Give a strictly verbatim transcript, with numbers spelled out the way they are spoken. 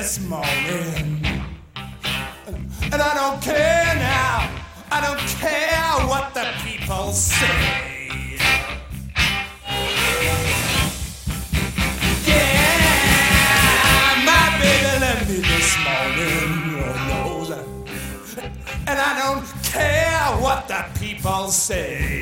this morning. And I don't care now, I don't care what the people say. Yeah, my baby left me this morning, Lord knows. And I don't care what the people say.